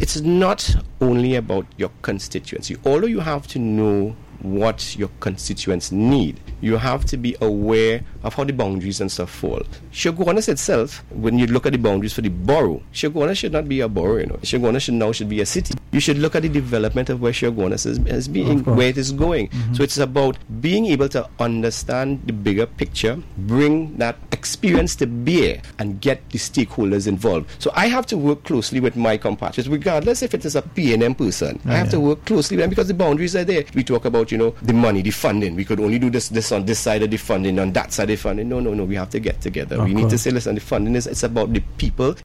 it's not only about your constituency. Although you have to know what your constituents need, you have to be aware of how the boundaries and stuff fall. Chaguanas itself, when you look at the boundaries for the borough, Chaguanas should not be a borough, Chaguanas should be a city. You should look at the development of where Chaguanas is being, where it is going. So it's about being able to understand the bigger picture, bring that experience to bear, and get the stakeholders involved. So I have to work closely with my compatriots, regardless if it is a P&M person. I have to work closely with them because the boundaries are there. We talk about, the money, the funding. We could only do this on this side of the funding, on that side of the funding. No. We have to get together. We need to say, listen, the funding it's about the people